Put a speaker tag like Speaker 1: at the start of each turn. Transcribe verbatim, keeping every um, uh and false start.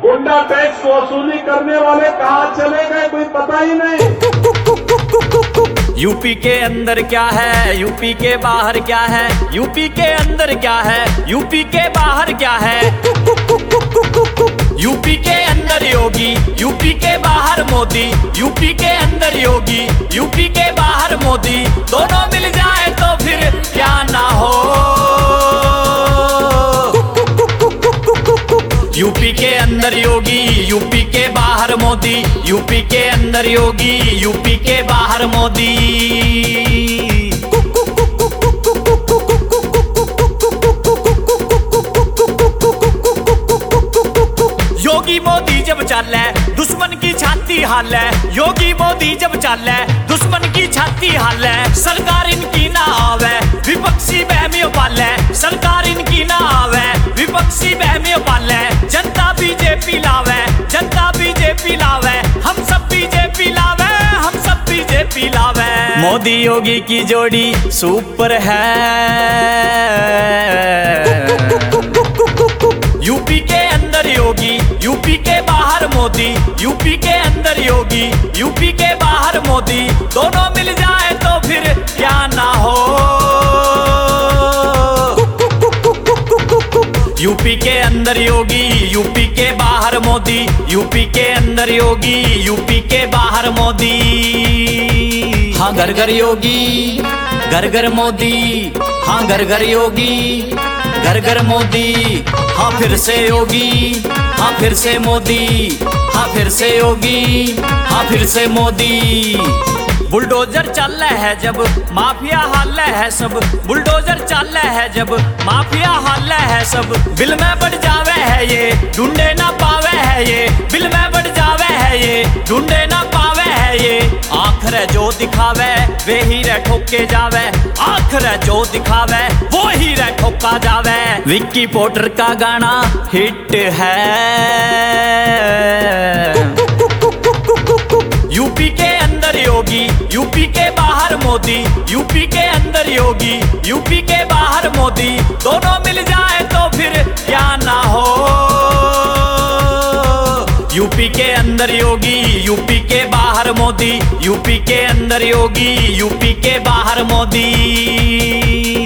Speaker 1: गुंडा टैक्स वसूली करने वाले कहाँ चले गए, कोई पता ही नहीं।
Speaker 2: यूपी के अंदर क्या है, यूपी के बाहर क्या है, यूपी के अंदर क्या है, यूपी के बाहर क्या है। यूपी के अंदर योगी, यूपी के बाहर मोदी, यूपी के अंदर योगी, यूपी के बाहर मोदी, दोनों मिल जाए तो फिर क्या ना हो। यूपी के अंदर योगी, यूपी के बाहर मोदी, यूपी के अंदर योगी, यूपी के बाहर मोदी। योगी मोदी जब चले दुश्मन की छाती हाले, योगी मोदी जब चले दुश्मन की छाती हाले। सरकार इनकी ना आवे, विपक्षी बहमियों पाले, सरकार इनकी ना आवे, विपक्षी बहमियों पाले। जनता बीजेपी लावे, जनता बीजेपी लावे, हम सब बीजेपी लावे, हम सब बीजेपी लावे। मोदी योगी की जोड़ी सुपर है। यूपी के अंदर योगी, यूपी के बाहर मोदी, यूपी के अंदर योगी, यूपी के बाहर मोदी, दोनों मिल जाए तो फिर क्या ना हो। यूपी के अंदर योगी, यूपी के बाहर मोदी, यूपी के अंदर योगी, यूपी के बाहर मोदी। हाँ घर घर योगी, घर घर मोदी, हाँ घर घर योगी, घर घर मोदी। हाँ फिर से योगी, हाँ फिर से मोदी, हाँ फिर से योगी, हाँ फिर से मोदी। बुलडोजर चल रहा है जब माफिया हाल है सब, बुलडोजर चल रहा है जब माफिया हाल है सब। बिल में बढ़ जावे है ये, ढूंढे ना पावे है ये, बिल में बढ़ जावे है ये, ढूंढे ना पावे है ये। आखिर जो दिखावे वे ही रह ठोके जावे, आखिर जो दिखावे वो ही रह ठोका जावे। विक्की पोर्टर का गाना हिट है। यूपी के अंदर योगी, यूपी के बाहर मोदी, यूपी के अंदर योगी, यूपी के बाहर मोदी, दोनों मिल जाए तो फिर क्या ना हो। यूपी के अंदर योगी, यूपी के बाहर मोदी, यूपी के अंदर योगी, यूपी के बाहर मोदी।